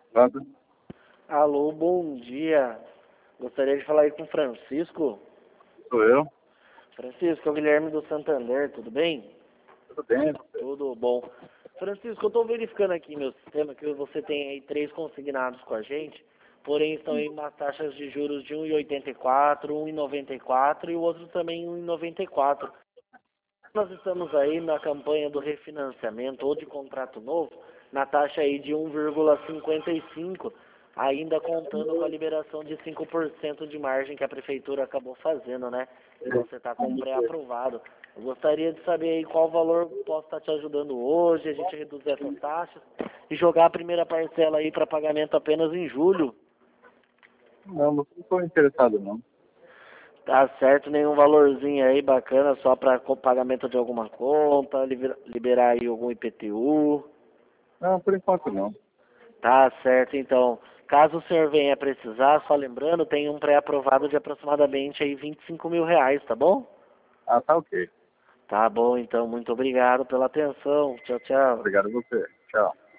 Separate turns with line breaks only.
Pronto?
Alô, bom dia. Gostaria de falar aí com o Francisco.
Sou eu.
Francisco, é o Guilherme do Santander, tudo bem?
Tudo bem?
Tudo bom. Francisco, eu estou verificando aqui meu sistema que você tem aí 3 consignados com a gente, porém estão em umas taxas de juros de 1,84, 1,94 e o outro também 1,94. Nós estamos aí na campanha do refinanciamento ou de contrato novo, na taxa aí de 1,55, ainda contando com a liberação de 5% de margem que a prefeitura acabou fazendo, né? E você está com pré-aprovado. Eu gostaria de saber aí qual valor posso estar te ajudando hoje, a gente reduzir essas taxas e jogar a primeira parcela aí para pagamento apenas em julho.
Não estou interessado, não.
Tá certo, nenhum valorzinho aí bacana só para pagamento de alguma conta, liberar aí algum IPTU.
Não, por enquanto não.
Tá certo, então. Caso o senhor venha precisar, só lembrando, tem um pré-aprovado de aproximadamente aí R$ 25.000, tá bom?
Ah, tá ok.
Tá bom, então. Muito obrigado pela atenção. Tchau, tchau.
Obrigado a você. Tchau.